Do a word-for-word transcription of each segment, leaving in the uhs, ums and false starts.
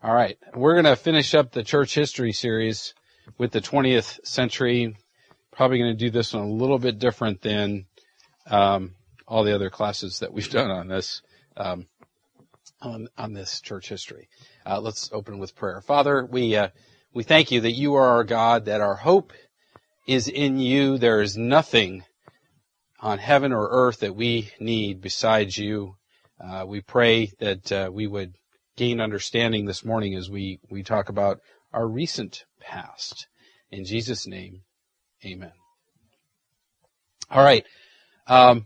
All right. We're going to finish up the church history series with the twentieth century. Probably going to do this one a little bit different than um, all the other classes that we've done on this um, on, on this church history. Uh, let's open with prayer. Father, we uh, we thank you that you are our God, that our hope is in you. There is nothing on heaven or earth that we need besides you. Uh, we pray that uh, we would gain understanding this morning as we, we talk about our recent past. In Jesus' name, amen. All right. Um,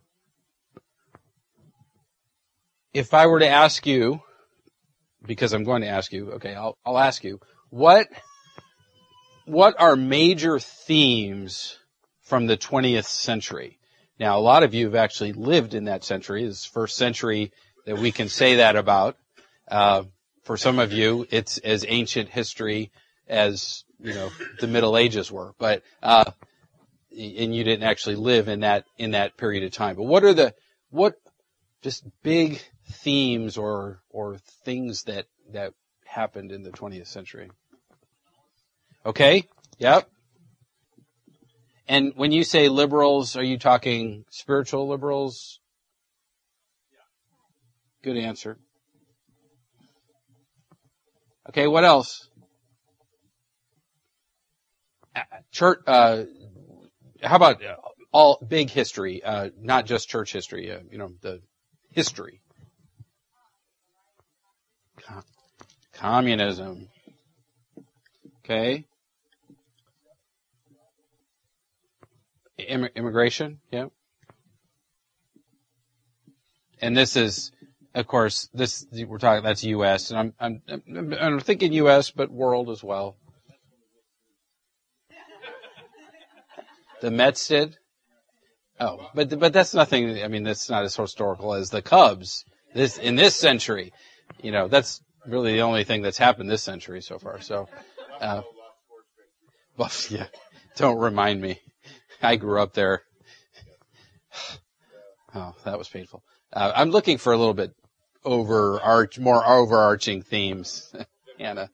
if I were to ask you, because I'm going to ask you, okay, I'll, I'll ask you, what, what are major themes from the twentieth century? Now, a lot of you have actually lived in that century. This is the first century that we can say that about. Uh, for some of you, it's as ancient history as, you know, the Middle Ages were. But, uh, and you didn't actually live in that, in that period of time. But what are the, what just big themes or, or things that, that happened in the twentieth century? Okay. Yep. And when you say liberals, are you talking spiritual liberals? Good answer. Okay, what else? Church, uh, how about all big history, uh, not just church history, uh, you know, the history. Com- communism. Okay. Imm- immigration, yeah. And this is, of course, this, we're talking, that's U S, and I'm, I'm, I'm thinking U S, but world as well. The Mets did? Oh, but, but that's nothing, I mean, that's not as historical as the Cubs, this, in this century. You know, that's really the only thing that's happened this century so far, so, uh, well, yeah, don't remind me. I grew up there. Oh, that was painful. Uh, I'm looking for a little bit overarch, more overarching themes. Anna.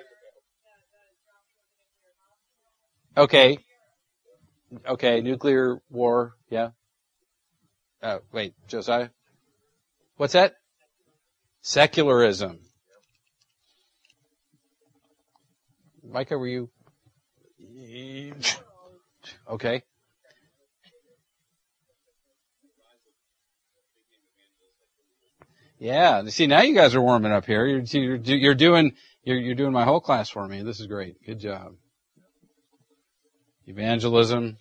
Okay. Okay, nuclear war, yeah. Uh, wait, Josiah? What's that? Secularism. Micah, were you? Okay. Yeah. See, now you guys are warming up here. You're, you're, you're doing, you're, you're doing my whole class for me. This is great. Good job. Evangelism.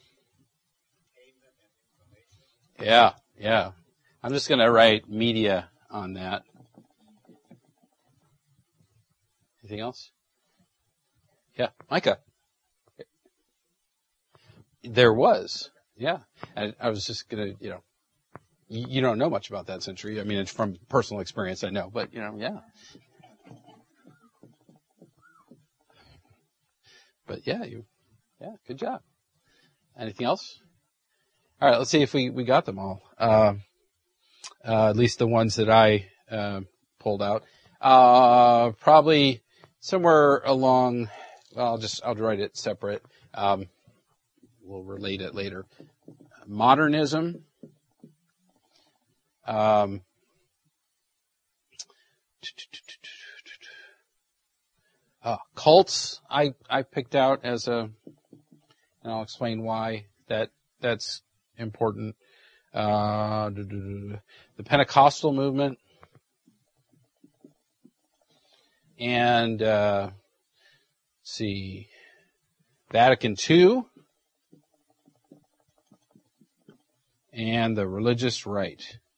Yeah. Yeah. I'm just going to write media on that. Anything else? Yeah. Micah. There was. Yeah. And I was just going to, you know, you don't know much about that century. I mean, it's from personal experience, I know, but, you know, yeah. But, yeah, you, yeah, good job. Anything else? All right, let's see if we, we got them all. Uh, uh, at least the ones that I uh, pulled out. Uh, probably somewhere along, well, I'll just, I'll write it separate. Um, we'll relate it later. Modernism. Um, uh, cults, I, I picked out as a, and I'll explain why that, that's important. Uh, the Pentecostal movement and, uh, let's see, Vatican Two and the religious right.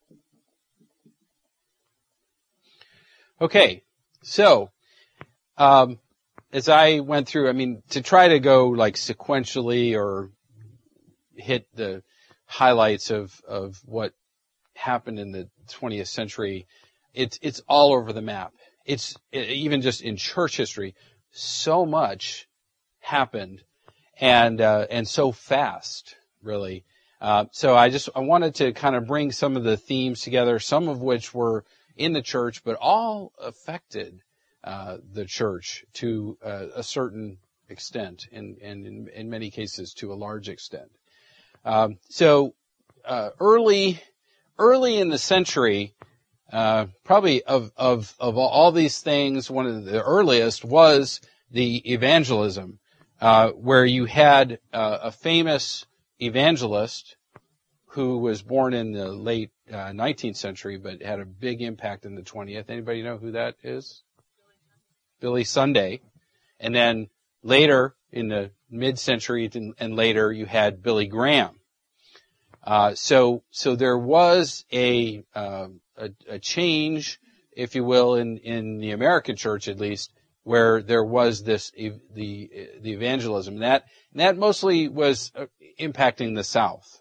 Okay, so, um, as I went through, I mean, to try to go like sequentially or hit the highlights of, of what happened in the twentieth century, it's, it's all over the map. It's even just in church history, so much happened and, uh, and so fast, really. Uh, so I just, I wanted to kind of bring some of the themes together, some of which were in the church, but all affected uh, the church to uh, a certain extent, and, and in, in many cases to a large extent. Um, so uh, early, early in the century, uh, probably of of of all these things, one of the earliest was the evangelism, uh, where you had uh, a famous evangelist who was born in the late uh, nineteenth century, but had a big impact in the twentieth. Anybody know who that is? Billy Sunday. And then later, in the mid-century and later, you had Billy Graham. Uh, so, so there was a, uh, a, a change, if you will, in, in the American church at least, where there was this, the, the evangelism. And that, and that mostly was impacting the South.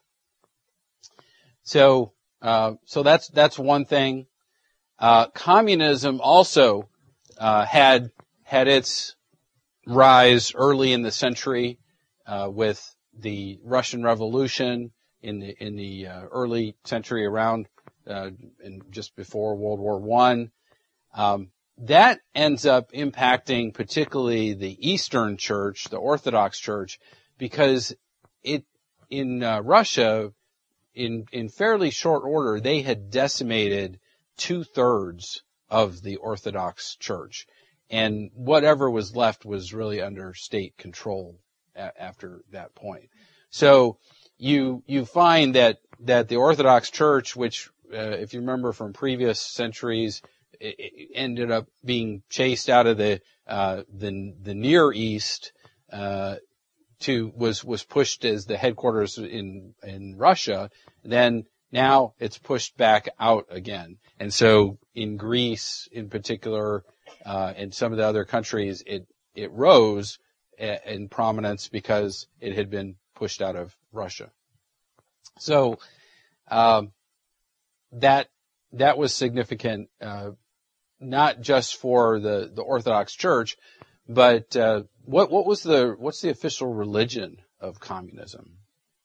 So, uh, so that's, that's one thing. Uh, communism also, uh, had, had its rise early in the century, uh, with the Russian Revolution in the, in the, uh, early century around, uh, and just before World War One. Um, that ends up impacting particularly the Eastern Church, the Orthodox Church, because it, in, uh, Russia, in, in fairly short order, they had decimated two-thirds of the Orthodox Church. And whatever was left was really under state control a- after that point. So you, you find that, that the Orthodox Church, which, uh, if you remember from previous centuries, it, it ended up being chased out of the, uh, the, the Near East, uh, to, was, was pushed as the headquarters in, in Russia. Then now it's pushed back out again. And so in Greece in particular, uh, and some of the other countries, it, it rose a, in prominence because it had been pushed out of Russia. So, um, that, that was significant, uh, not just for the, the Orthodox Church, but, uh, what, what was the, what's the official religion of communism?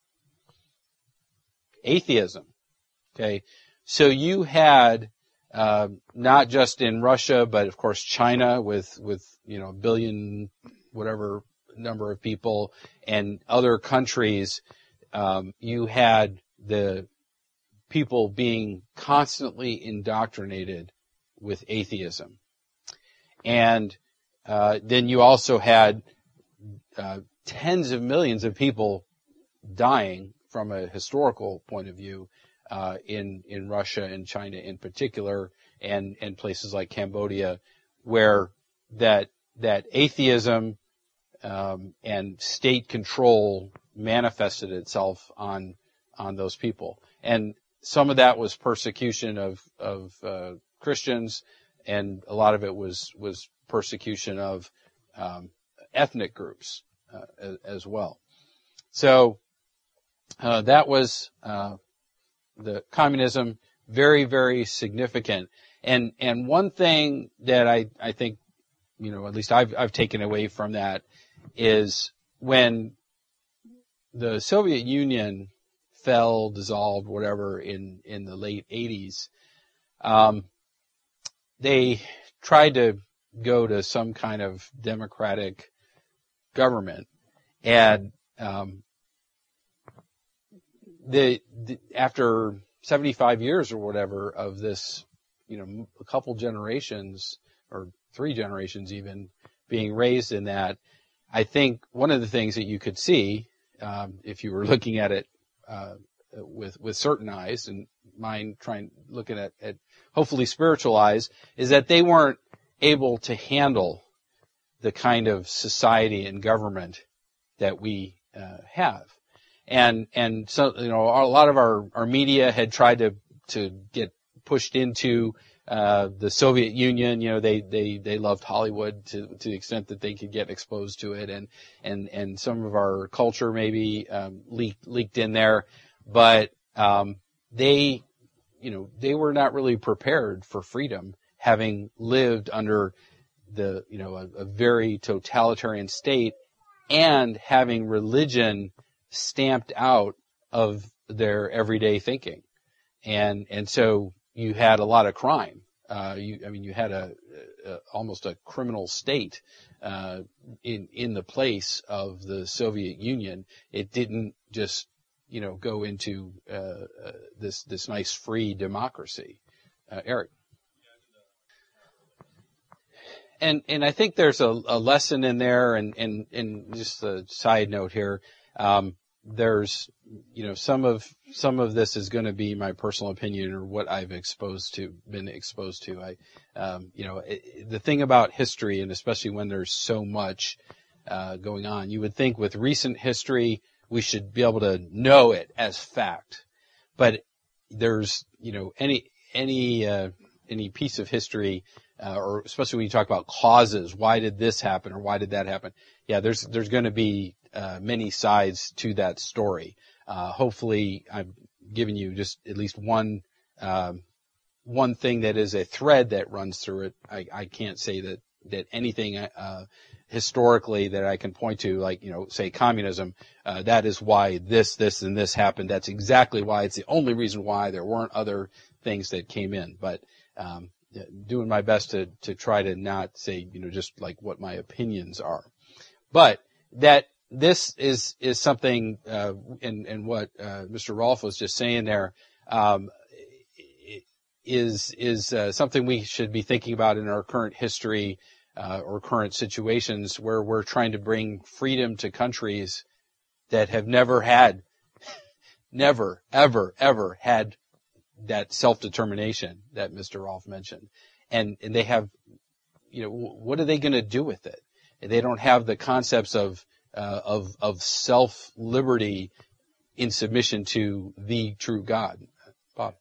Atheism. Okay. So you had, uh, not just in Russia, but of course China with, with, you know, a billion, whatever number of people, and other countries, um, you had the people being constantly indoctrinated with atheism. And, uh, then you also had, uh, tens of millions of people dying from a historical point of view, uh, in, in Russia and China in particular, and, and places like Cambodia, where that, that atheism, um, and state control manifested itself on, on those people. And some of that was persecution of, of, uh, Christians, and a lot of it was, was persecution of, um, ethnic groups, uh, as, as well. So, uh, that was, uh, the communism, very, very significant. And, and one thing that I, I think, you know, at least I've, I've taken away from that is when the Soviet Union fell, dissolved, whatever, in, in the late eighties, um, they tried to go to some kind of democratic government. And, um, the, the, after seventy-five years or whatever of this, you know, a couple generations or three generations even being raised in that, I think one of the things that you could see, um, if you were looking at it, uh, with, with certain eyes, and mine trying, looking at, at hopefully spiritual eyes, is that they weren't able to handle the kind of society and government that we, uh, have. And, and so, you know, a lot of our, our media had tried to, to get pushed into, uh, the Soviet Union. You know, they, they, they loved Hollywood to, to the extent that they could get exposed to it. And, and, and some of our culture maybe, um, leaked, leaked in there. But, um, they, you know, they were not really prepared for freedom, having lived under the, you know, a, a very totalitarian state and having religion stamped out of their everyday thinking. And, and so you had a lot of crime, Uh, you, I mean, you had a, a almost a criminal state uh, in in the place of the Soviet Union. It didn't just, you know, go into uh, uh, this this nice free democracy. Uh, Eric. And and I think there's a, a lesson in there, and, and, and just a side note here, um, there's, you know, some of some of this is going to be my personal opinion or what I've exposed to, been exposed to. I, um, you know, it, the thing about history, and especially when there's so much uh, going on, you would think with recent history we should be able to know it as fact, but there's, you know, any any uh, any piece of history. Uh, or especially when you talk about causes, why did this happen or why did that happen? Yeah, there's there's going to be uh, many sides to that story. Uh, hopefully, I've given you just at least one um, one thing that is a thread that runs through it. I, I can't say that that anything uh, historically that I can point to, like, you know, say communism, uh, that is why this, this, and this happened. That's exactly why. It's the only reason why. There weren't other things that came in, but. Um, doing my best to, to try to not say, you know, just like what my opinions are. But that this is, is something, uh, and, and what, uh, Mister Rolfe was just saying there, um, is, is, uh, something we should be thinking about in our current history, uh, or current situations where we're trying to bring freedom to countries that have never had, never, ever, ever had that self-determination that Mister Rolfe mentioned. And, and they have, you know, what are they going to do with it? They don't have the concepts of, uh, of, of self-liberty in submission to the true God. Bob.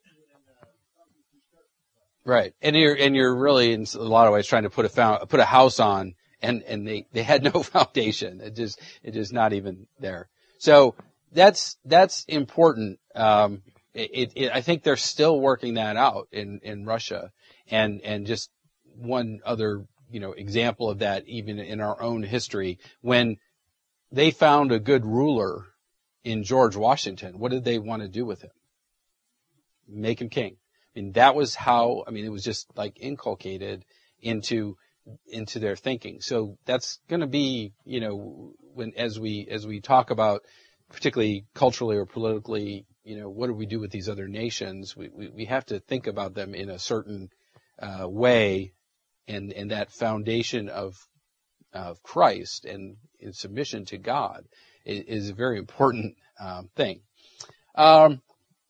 Right. And you're, and you're really in a lot of ways trying to put a found, put a house on, and, and they, they had no foundation. It just, it is not even there. So that's, that's important. Um, It, it, I think they're still working that out in, in Russia, and, and just one other, you know, example of that even in our own history, when they found a good ruler in George Washington, what did they want to do with him? Make him king. And that was how, I mean, it was just like inculcated into, into their thinking. So that's going to be, you know, when, as we, as we talk about particularly culturally or politically, you know, what do we do with these other nations? We, we, we have to think about them in a certain uh, way, and, and that foundation of of Christ and in submission to God is, is a very important um, thing. Um,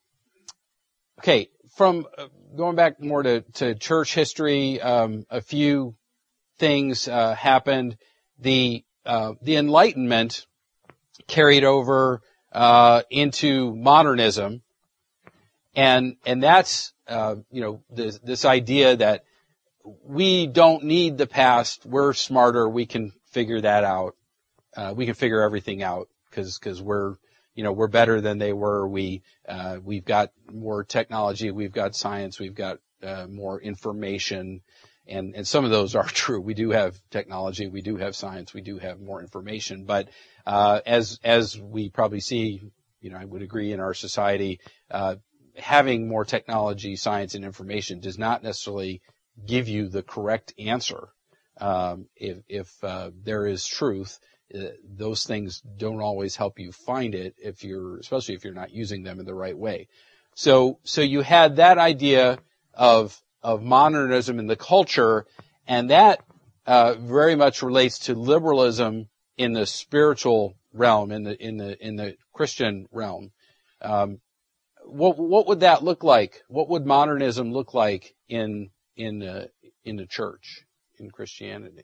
okay, from uh, going back more to, to church history, um, a few things uh, happened. The uh, the Enlightenment carried over uh, into modernism, and and that's uh, you know this, this idea that we don't need the past, we're smarter, we can figure that out, uh, we can figure everything out because because we're you know we're better than they were, we uh, we've got more technology, we've got science, we've got uh, more information. And, and some of those are true. We do have technology, we do have science, we do have more information. But uh, as as we probably see, you know, I would agree in our society, uh, having more technology, science, and information does not necessarily give you the correct answer. Um, if if uh, there is truth, uh, those things don't always help you find it. If you're, especially if you're not using them in the right way. So so you had that idea of of modernism in the culture, and that uh, very much relates to liberalism in the spiritual realm, in the in the in the Christian realm. Um, what what would that look like? What would modernism look like in in uh, in the church, in Christianity?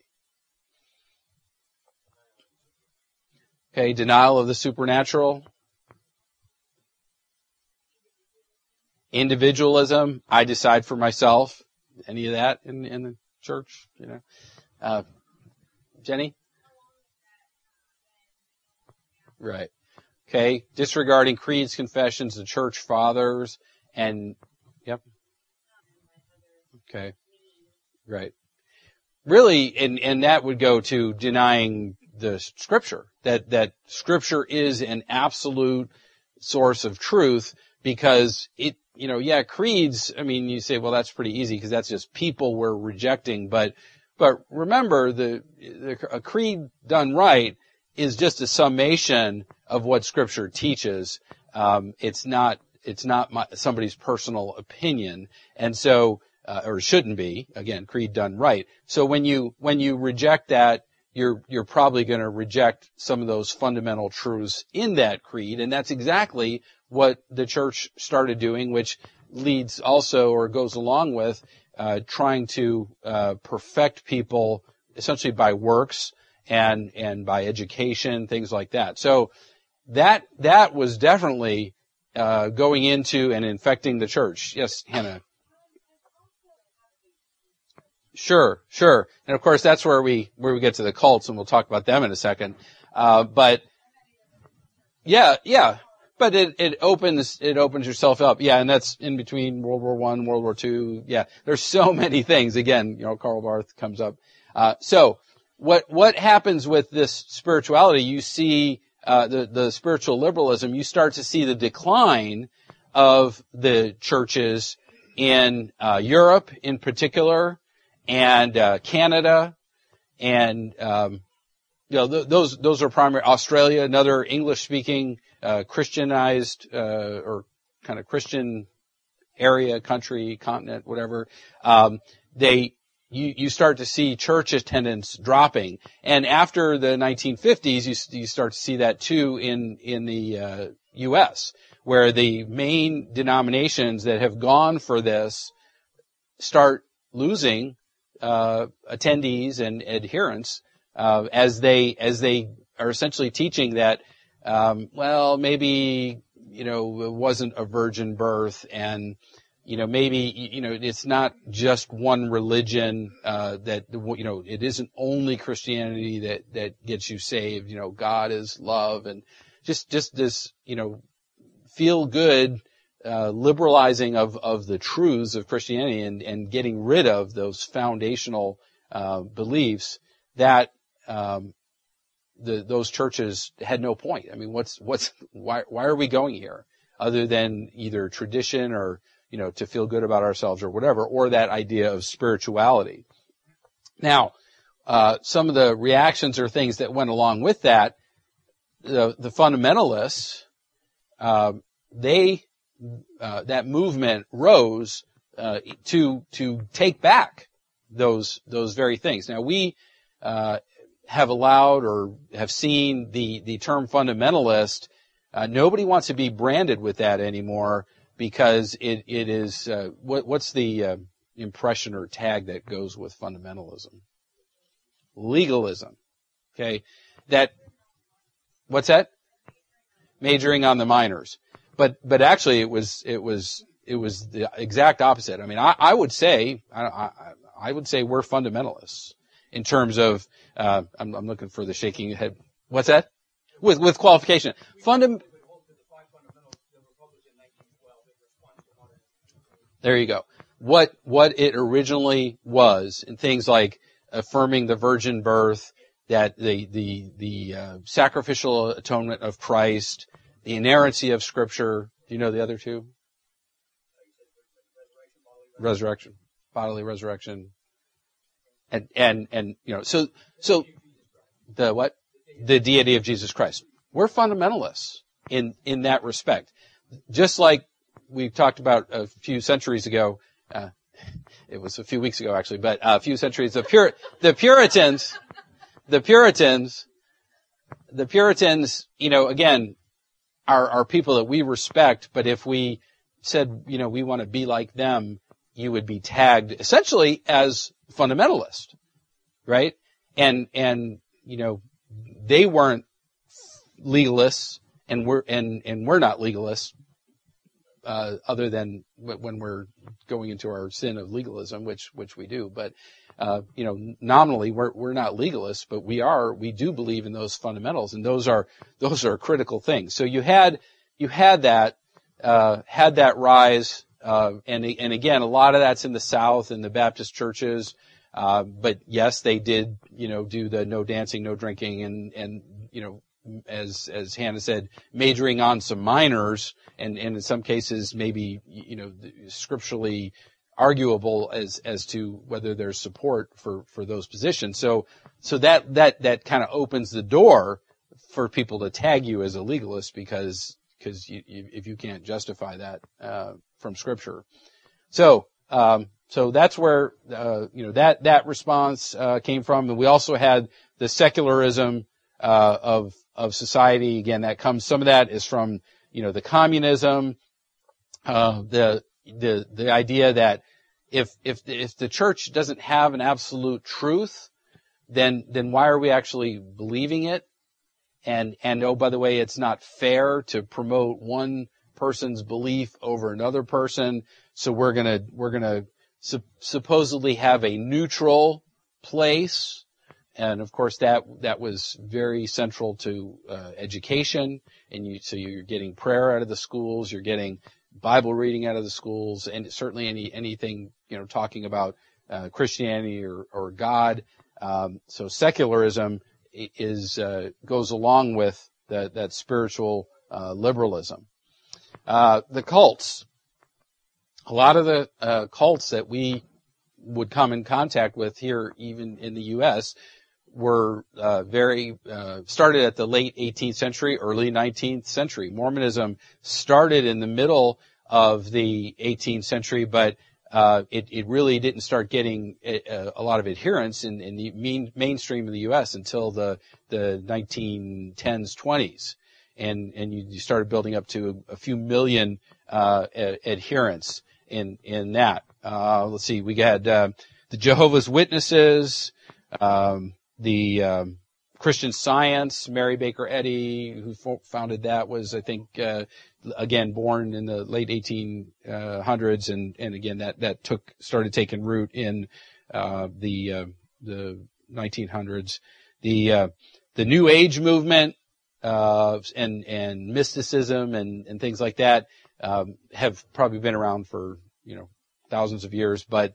Okay, denial of the supernatural. Individualism, I decide for myself. Any of that in, in the church, you know? Uh, Jenny? Right. Okay. Disregarding creeds, confessions, the church fathers, and, yep. Okay. Right. Really, and, and that would go to denying the scripture, that, that scripture is an absolute source of truth, because it, you know, yeah, creeds, I mean, you say, well, that's pretty easy because that's just people we're rejecting. But, but remember, the, the a creed done right is just a summation of what Scripture teaches. Um, it's not, it's not my, somebody's personal opinion. And so, uh, or shouldn't be, again, creed done right. So when you, when you reject that, you're, you're probably going to reject some of those fundamental truths in that creed. And that's exactly what the church started doing, which leads also or goes along with, uh, trying to, uh, perfect people essentially by works and, and by education, things like that. So that, that was definitely, uh, going into and infecting the church. Yes, Hannah. Sure, sure. And of course that's where we, where we get to the cults, and we'll talk about them in a second. Uh, but yeah, yeah. But it, it opens, it opens yourself up. Yeah, and that's in between World War One, World War Two. Yeah, there's so many things. Again, you know, Karl Barth comes up. Uh, so what, what happens with this spirituality? You see, uh, the, the spiritual liberalism, you start to see the decline of the churches in, uh, Europe in particular, and, uh, Canada, and, um, you know, th- those, those are primary, Australia, another English-speaking, uh, Christianized, uh, or kind of Christian area, country, continent, whatever. Um, they, you, you start to see church attendance dropping. And after the nineteen fifties, you, you start to see that too in, in the, uh, U S, where the main denominations that have gone for this start losing, uh, attendees and adherents, uh, as they, as they are essentially teaching that, um, well, maybe, you know, it wasn't a virgin birth, and, you know, maybe, you know, it's not just one religion, uh, that, you know, it isn't only Christianity that, that gets you saved. You know, God is love, and just, just this, you know, feel good, uh, liberalizing of, of the truths of Christianity, and, and getting rid of those foundational, uh, beliefs that, um, the, those churches had no point. I mean, what's, what's, why, why are we going here other than either tradition or, you know, to feel good about ourselves or whatever, or that idea of spirituality. Now, uh, some of the reactions or things that went along with that, the, the fundamentalists, uh, they, uh, that movement rose, uh, to, to take back those, those very things. Now we, uh, have allowed or have seen the, the term fundamentalist. Uh, nobody wants to be branded with that anymore, because it, it is, uh, what, what's the, uh, impression or tag that goes with fundamentalism? Legalism. Okay. That, what's that? Majoring on the minors. But, but actually it was, it was, it was the exact opposite. I mean, I, I would say, I, I, I would say we're fundamentalists in terms of, uh, I'm, I'm looking for the shaking head. What's that? With, with qualification. Fundam- There you go. What, what it originally was, and things like affirming the virgin birth, that the, the, the, uh, sacrificial atonement of Christ, the inerrancy of Scripture. Do you know the other two? Resurrection. Bodily resurrection. And, and, and, you know, so, so, the what? The deity of Jesus Christ. We're fundamentalists in, in that respect. Just like we talked about a few centuries ago, uh, it was a few weeks ago actually, but uh, a few centuries, the Pur, the Puritans, the Puritans, the Puritans, you know, again, are, are people that we respect, but if we said, you know, we want to be like them, you would be tagged essentially as fundamentalist, right? And, and, you know, they weren't legalists, and we're, and, and we're not legalists, uh, other than when we're going into our sin of legalism, which, which we do. But, uh, you know, nominally we're, we're not legalists, but we are, we do believe in those fundamentals, and those are, those are critical things. So you had, you had that, uh, had that rise, uh, and, and again, a lot of that's in the South and the Baptist churches. Uh, but yes, they did, you know, do the no dancing, no drinking, and, and, you know, as as Hannah said, majoring on some minors, and, and in some cases maybe, you know, scripturally arguable as as to whether there's support for for those positions. So so that that that kind of opens the door for people to tag you as a legalist, because because you, you, if you can't justify that uh, from Scripture. So um, so that's where uh, you know that that response uh, came from. And we also had the secularism uh, of of society. Again, that comes some of that is from you know the communism, uh, the the the idea that if if if the church doesn't have an absolute truth, then then why are we actually believing it? And, and oh, by the way, it's not fair to promote one person's belief over another person. So we're gonna, we're gonna su- supposedly have a neutral place. And of course that, that was very central to, uh, education. And you, so you're getting prayer out of the schools, you're getting Bible reading out of the schools, and certainly any, anything, you know, talking about, uh, Christianity or, or God. Um, so secularism is uh, goes along with the, that spiritual uh, liberalism. Uh, the cults, a lot of the uh, cults that we would come in contact with here, even in the U S, were uh, very uh, started at the late eighteenth century, early nineteenth century. Mormonism started in the middle of the eighteenth century, but Uh, it, it really didn't start getting a, a lot of adherents in, in the main, mainstream of the U S until the, the nineteen tens, twenties. And, and you, you started building up to a, a few million, uh, a, adherents in, in that. Uh, let's see, we had, uh, the Jehovah's Witnesses, um, the, um, Christian Science, Mary Baker Eddy, who fo- founded that, was, I think, uh, again, born in the late eighteen hundreds, and, and again, that, that took, started taking root in, uh, the, uh, the nineteen hundreds. The, uh, the New Age movement, uh, and, and mysticism and, and things like that, um, have probably been around for, you know, thousands of years, but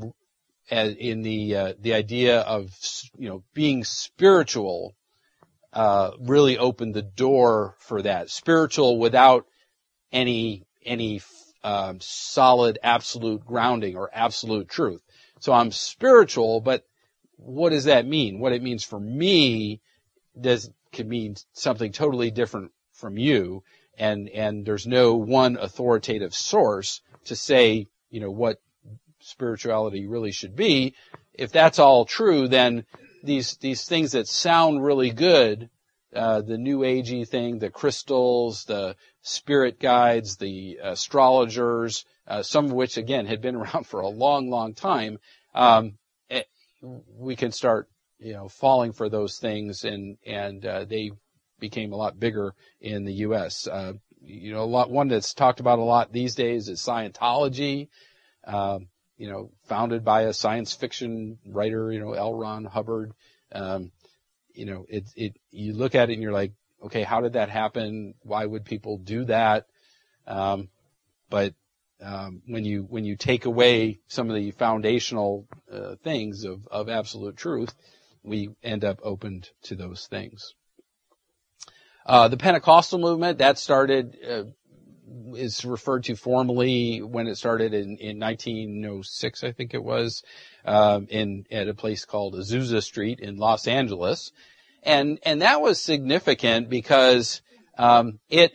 as in the, uh, the idea of, you know, being spiritual, uh, really opened the door for that. Spiritual without any, any, um, solid, absolute grounding or absolute truth. So I'm spiritual, but what does that mean? What it means for me does, can mean something totally different from you. And, and there's no one authoritative source to say, you know, what spirituality really should be. If that's all true, then these, these things that sound really good, uh, the new agey thing, the crystals, the spirit guides, the astrologers, uh, some of which again had been around for a long, long time, um, it, we can start, you know, falling for those things, and, and, uh, they became a lot bigger in the U S. Uh, you know, a lot, one that's talked about a lot these days is Scientology. Um, you know, founded by a science fiction writer, you know, L. Ron Hubbard. Um, you know, it, it, you look at it and you're like, okay, how did that happen? Why would people do that? Um, but, um, when you, when you take away some of the foundational, uh, things of, of absolute truth, we end up opened to those things. Uh, the Pentecostal movement, that started, uh, is referred to formally when it started in, in nineteen oh six, I think it was, um, in, at a place called Azusa Street in Los Angeles. And, and that was significant because, um, it,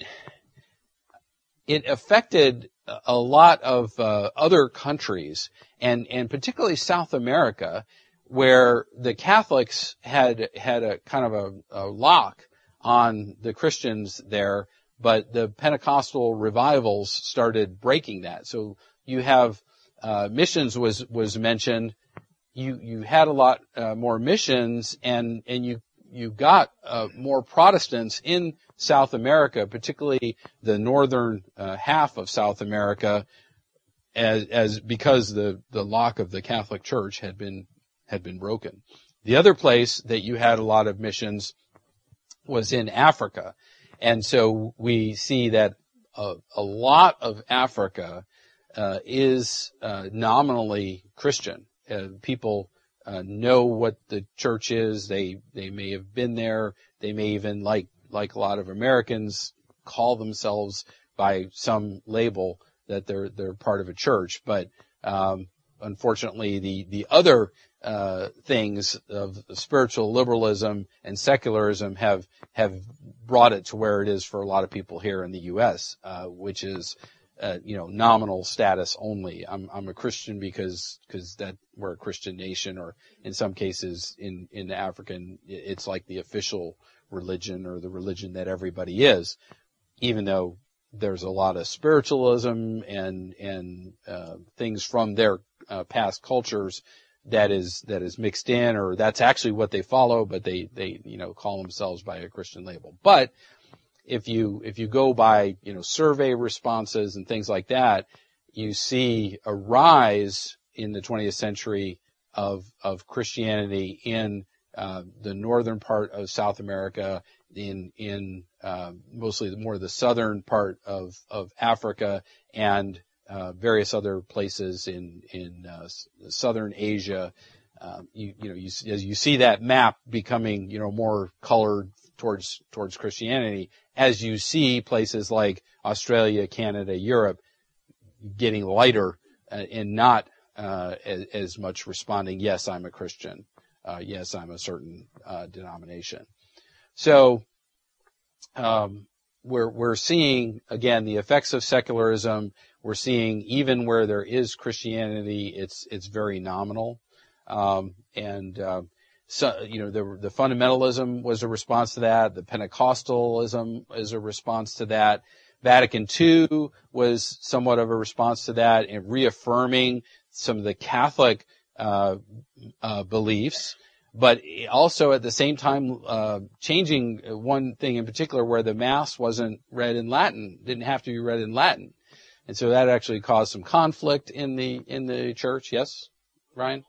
it affected a lot of, uh, other countries, and, and particularly South America, where the Catholics had, had a kind of a, a lock on the Christians there. But the Pentecostal revivals started breaking that. So you have, uh, missions was, was mentioned. You, you had a lot, uh, more missions, and, and you, you got, uh, more Protestants in South America, particularly the northern, uh, half of South America, as, as, because the, the lock of the Catholic Church had been, had been broken. The other place that you had a lot of missions was in Africa. And so we see that a, a lot of Africa uh, is uh, nominally Christian. Uh, people uh, know what the church is. They they may have been there. They may even, like like a lot of Americans, call themselves by some label that they're they're part of a church. But um, unfortunately, the the other uh, things of spiritual liberalism and secularism have have brought it to where it is for a lot of people here in the U S, uh, which is uh, you know nominal status only. I'm I'm a Christian because because that we're a Christian nation, or in some cases in in African, it's like the official religion or the religion that everybody is, even though there's a lot of spiritualism and and uh, things from their uh, past cultures that is that is mixed in, or that's actually what they follow, but they they you know call themselves by a Christian label. But if you if you go by you know survey responses and things like that, you see a rise in the twentieth century of of Christianity in uh, the northern part of South America, in in uh, mostly the, more the southern part of of Africa, and uh, various other places in in uh, southern Asia. Uh, you you know you as you see that map becoming you know more colored towards towards Christianity, as you see places like Australia, Canada, Europe getting lighter uh, and not uh, as, as much responding, yes, I'm a Christian, uh, yes, I'm a certain uh, denomination. So um, we're we're seeing again the effects of secularism. We're seeing even where there is Christianity, it's it's very nominal, um, and uh, so you know the the fundamentalism was a response to that. The Pentecostalism is a response to that. Vatican Two was somewhat of a response to that, in reaffirming some of the Catholic uh, uh, beliefs, but also at the same time uh, changing one thing in particular, where the Mass wasn't read in Latin, didn't have to be read in Latin, and so that actually caused some conflict in the in the church. Yes, Ryan?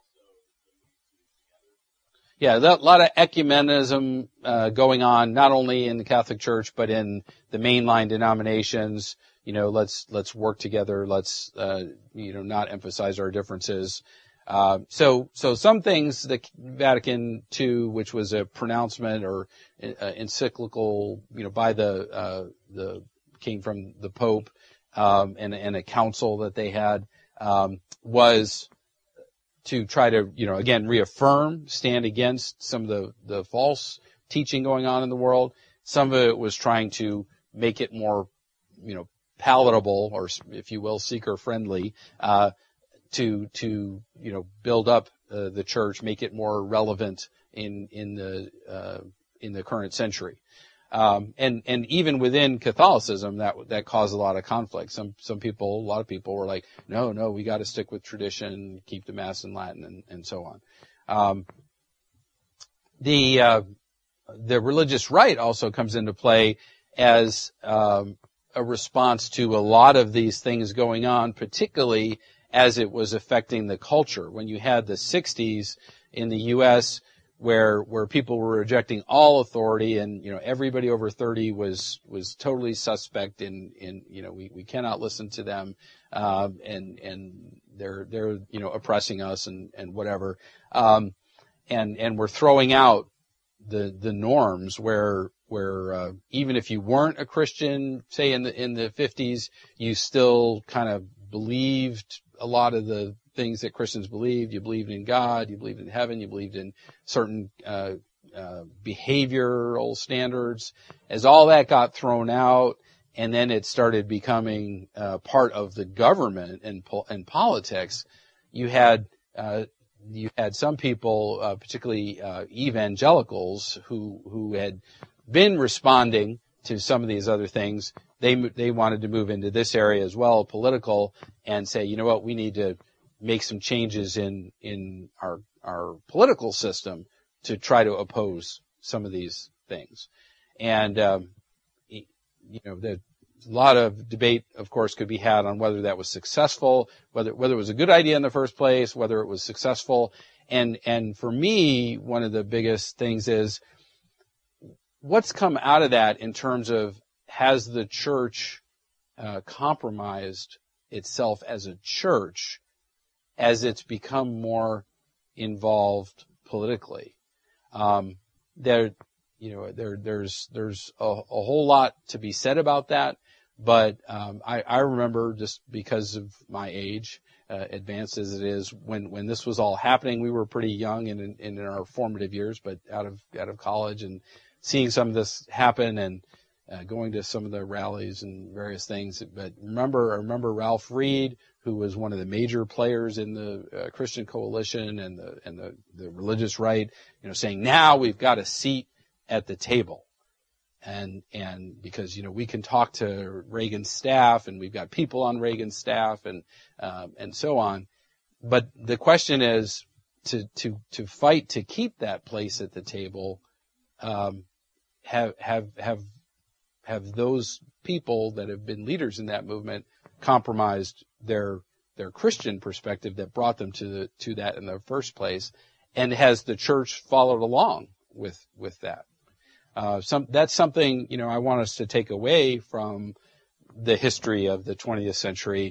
Yeah, a lot of ecumenism uh, going on, not only in the Catholic Church but in the mainline denominations. You know, let's let's work together. Let's uh, you know not emphasize our differences. Uh, so so some things, the Vatican Two, which was a pronouncement or uh, encyclical, you know, by the uh, the came from the Pope um, and and a council that they had, um, was to try to, you know, again, reaffirm, stand against some of the, the false teaching going on in the world. Some of it was trying to make it more, you know, palatable, or, if you will, seeker-friendly, uh, to, to, you know, build up uh, the church, make it more relevant in, in the, uh, in the current century. Um, and, and even within Catholicism, that, that caused a lot of conflict. Some, some people, a lot of people were like, no, no, we got to stick with tradition, keep the Mass in Latin, and, and so on. Um, the, uh, the religious right also comes into play as, um, a response to a lot of these things going on, particularly as it was affecting the culture. When you had the sixties in the U S, where where people were rejecting all authority, and you know everybody over thirty was was totally suspect in in you know we we cannot listen to them, uh, and and they're they're you know oppressing us and and whatever, um, and and we're throwing out the the norms where where uh, even if you weren't a Christian, say in the in the fifties, you still kind of believed a lot of the things that Christians believed. You believed in God, you believed in heaven, you believed in certain uh, uh, behavioral standards. As all that got thrown out, and then it started becoming uh, part of the government and po- and politics, you had uh, you had some people, uh, particularly uh, evangelicals, who who had been responding to some of these other things. They they wanted to move into this area as well, political, and say, you know what, we need to make some changes in, in our, our political system to try to oppose some of these things. And, um, you know, there's a lot of debate, of course, could be had on whether that was successful, whether, whether it was a good idea in the first place, whether it was successful. And, and for me, one of the biggest things is what's come out of that in terms of, has the church, uh, compromised itself as a church as it's become more involved politically. Um, there, you know, there, there's, there's a, a whole lot to be said about that. But, um, I, I remember just because of my age, uh, advanced as it is, when, when this was all happening, we were pretty young and in, in our formative years, but out of, out of college and seeing some of this happen and, uh, going to some of the rallies and various things. But remember, I remember Ralph Reed, who was one of the major players in the uh, Christian Coalition and the, and the, the religious right, you know, saying now we've got a seat at the table. And, and because, you know, we can talk to Reagan's staff and we've got people on Reagan's staff and, um, and so on. But the question is to, to, to fight to keep that place at the table, um, have, have, have, have those people that have been leaders in that movement compromised their, their Christian perspective that brought them to the, to that in the first place? And has the church followed along with, with that? Uh, some, that's something, you know, I want us to take away from the history of the twentieth century,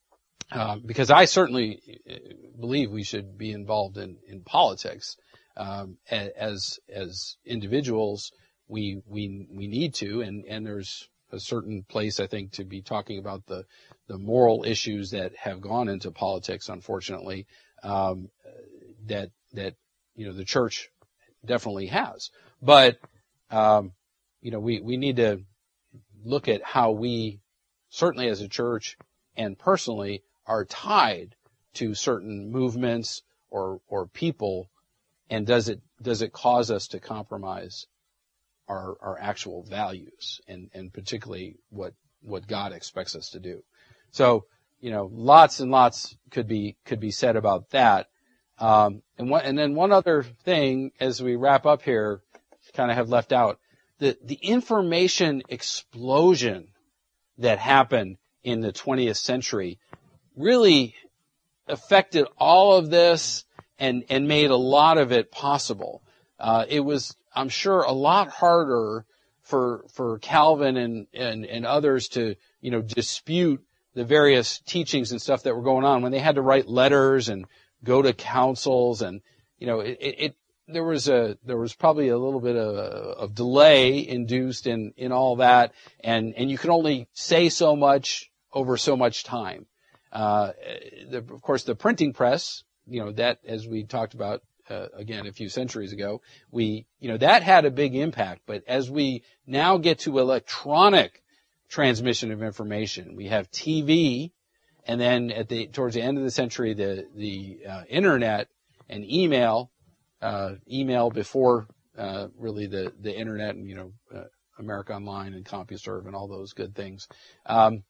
uh, because I certainly believe we should be involved in, in politics. Um, as, as individuals, we, we, we need to, and, and there's a certain place, I think, to be talking about the, the moral issues that have gone into politics, unfortunately, um, that, that, you know, the church definitely has. But, Um, you know, we, we need to look at how we, certainly as a church and personally, are tied to certain movements or, or people, and does it, does it cause us to compromise our, our actual values and, and particularly what, what God expects us to do. So, you know, lots and lots could be, could be said about that. Um, and one, and then one other thing as we wrap up here, kind of have left out, the, the information explosion that happened in the twentieth century really affected all of this and, and made a lot of it possible. Uh, it was, I'm sure, a lot harder for, for Calvin and, and, and others to, you know, dispute the various teachings and stuff that were going on when they had to write letters and go to councils and, you know, it, it, there was a, there was probably a little bit of, of delay induced in, in all that. And, and you could only say so much over so much time. Uh, the, of course, the printing press, you know, that, as we talked about, uh, again, a few centuries ago, we, you know, that had a big impact. But as we now get to electronic transmission of information, we have T V, and then at the, towards the end of the century, the, the, uh, internet and email, Uh, email before, uh, really the, the internet and, you know, uh, America Online and CompuServe and all those good things. Um,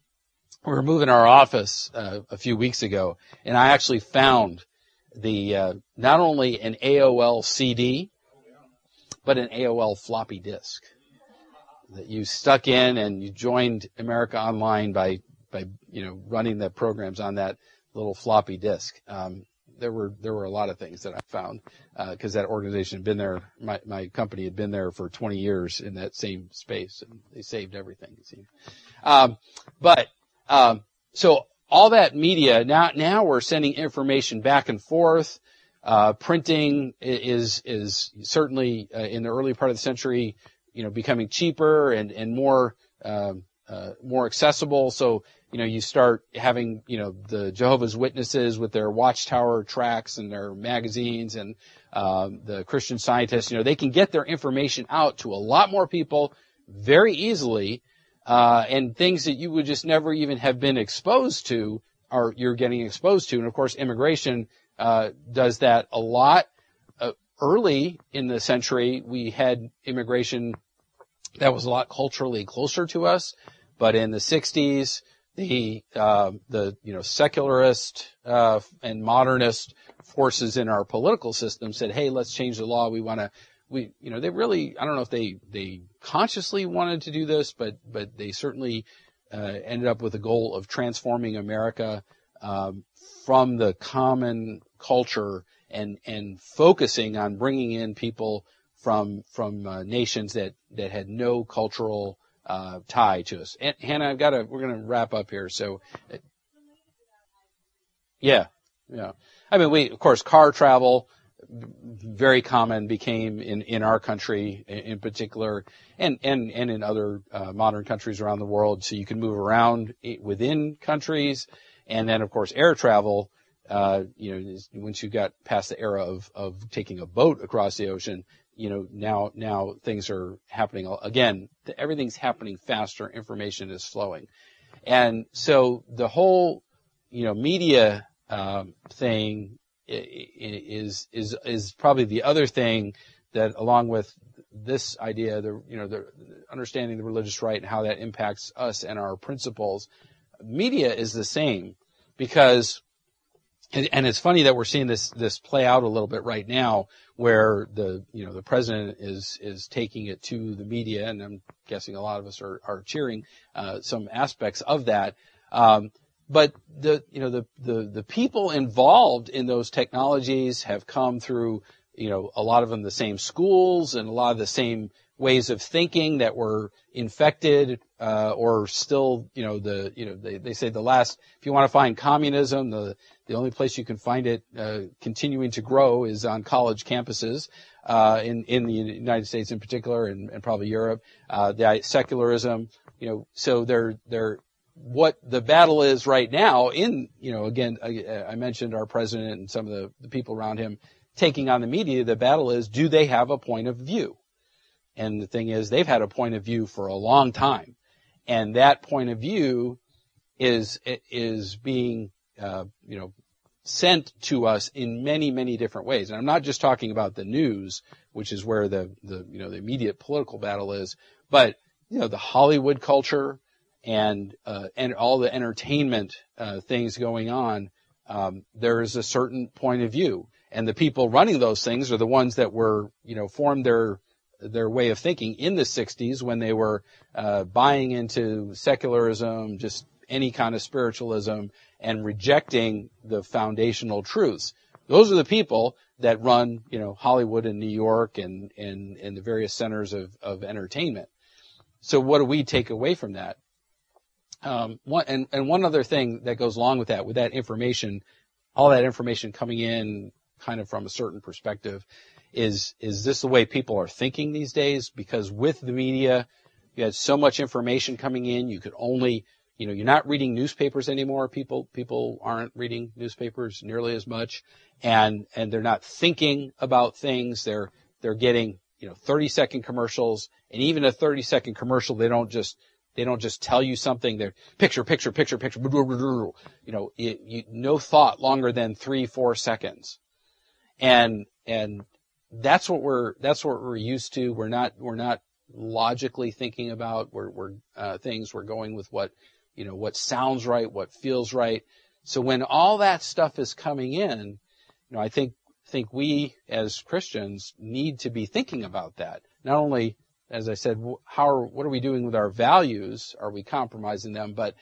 we were moving our office, uh, a few weeks ago, and I actually found the, uh, not only an A O L C D, but an A O L floppy disk that you stuck in and you joined America Online by, by, you know, running the programs on that little floppy disk. Um, There were, there were a lot of things that I found, uh, cause that organization had been there, my, my company had been there for twenty years in that same space, and they saved everything, it seemed. Um, but, um, so all that media, now, now we're sending information back and forth. Uh, printing is, is certainly, uh, in the early part of the century, you know, becoming cheaper and, and more, um, uh, more accessible. So, you know, you start having, you know, the Jehovah's Witnesses with their Watchtower tracts and their magazines, and um, the Christian Scientists, you know, they can get their information out to a lot more people very easily, uh, and things that you would just never even have been exposed to are you're getting exposed to. And of course, immigration uh, does that a lot. Uh, early in the century, we had immigration that was a lot culturally closer to us, but in the sixties, the, uh, the, you know, secularist, uh, and modernist forces in our political system said, hey, let's change the law. We want to, we, you know, they really, I don't know if they, they consciously wanted to do this, but, but they certainly, uh, ended up with the goal of transforming America, um, from the common culture and, and focusing on bringing in people from, from, uh, nations that, that had no cultural Uh, tie to us. And, Hannah, I've got to, we're going to wrap up here. So, uh, yeah, yeah. I mean, we, of course, car travel, very common became in, in our country in particular, and, and, and in other uh, modern countries around the world. So you can move around within countries. And then, of course, air travel, uh, you know, once you got past the era of, of taking a boat across the ocean, you know, now, now things are happening again. Everything's happening faster. Information is flowing. And so the whole, you know, media, um, thing is, is, is probably the other thing that, along with this idea, the, you know, the understanding the religious right and how that impacts us and our principles, media is the same. Because, and, and it's funny that we're seeing this, this play out a little bit right now, where the, you know, the president is, is taking it to the media, and I'm guessing a lot of us are, are cheering, uh, some aspects of that. Um, but the, you know, the, the, the people involved in those technologies have come through, you know, a lot of them the same schools and a lot of the same ways of thinking that were infected, uh, or still, you know, the, you know, they, they say the last, if you want to find communism, the, the only place you can find it, uh, continuing to grow is on college campuses, uh, in, in the United States in particular, and, and probably Europe, uh, the secularism, you know, so they're, they're, what the battle is right now in, you know, again, I, I mentioned our president and some of the, the people around him taking on the media. The battle is, do they have a point of view? And the thing is, they've had a point of view for a long time. And that point of view is, is being, uh, you know, sent to us in many, many different ways. And I'm not just talking about the news, which is where the, the, you know, the immediate political battle is, but, you know, the Hollywood culture and, uh, and all the entertainment, uh, things going on. Um, there is a certain point of view. And the people running those things are the ones that were, you know, formed their, their way of thinking in the sixties when they were uh, buying into secularism, just any kind of spiritualism, and rejecting the foundational truths. Those are the people that run, you know, Hollywood and New York and and, and the various centers of, of entertainment. So what do we take away from that? Um, one, and, and one other thing that goes along with that, with that information, all that information coming in kind of from a certain perspective, is, is this the way people are thinking these days? Because with the media, you had so much information coming in, you could only, you know, you're not reading newspapers anymore. People, people aren't reading newspapers nearly as much, and, and they're not thinking about things. They're, they're getting, you know, thirty second commercials, and even a thirty second commercial, they don't just, they don't just tell you something. They're picture, picture, picture, picture, you know, it, you, no thought longer than three, four seconds. And, and that's what we're, that's what we're used to. We're not, we're not logically thinking about, we're, we're, uh, things. We're going with what, you know, what sounds right, what feels right. So when all that stuff is coming in, you know, I think, think we as Christians need to be thinking about that. Not only, as I said, how are, what are we doing with our values? Are we compromising them? But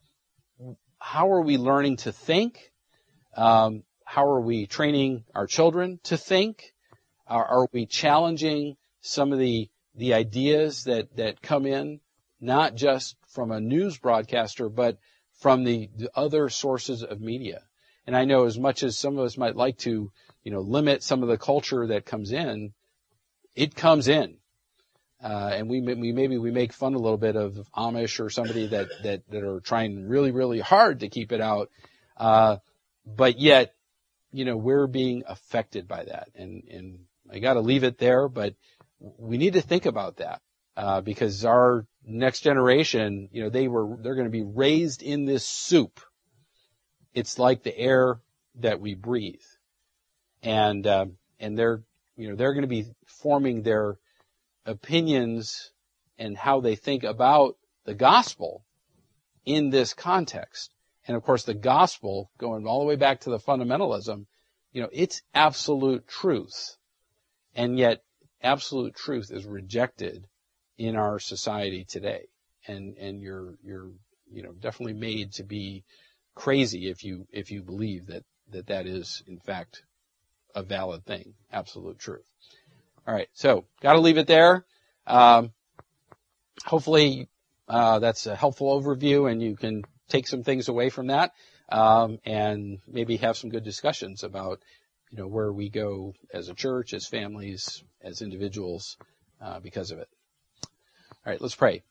how are we learning to think? Um, how are we training our children to think? Are, are we challenging some of the, the ideas that, that come in, not just from a news broadcaster, but from the, the other sources of media? And I know as much as some of us might like to, you know, limit some of the culture that comes in, it comes in. Uh, and we, we, maybe we make fun a little bit of Amish or somebody that, that, that are trying really, really hard to keep it out. Uh, but yet, you know, we're being affected by that. And, and I gotta leave it there, but we need to think about that, uh, because our next generation, you know, they were, they're going to be raised in this soup. It's like the air that we breathe. And, um, and they're, you know, they're going to be forming their opinions and how they think about the gospel in this context. And of course, the gospel, going all the way back to the fundamentalism, you know, it's absolute truth. And yet, absolute truth is rejected in our society today. And, and you're, you're, you know, definitely made to be crazy if you, if you believe that, that that is, in fact, a valid thing, absolute truth. All right, so got to leave it there. Um, hopefully, uh, that's a helpful overview, and you can take some things away from that, um, and maybe have some good discussions about, you know, where we go as a church, as families, as individuals, uh, because of it. All right, let's pray.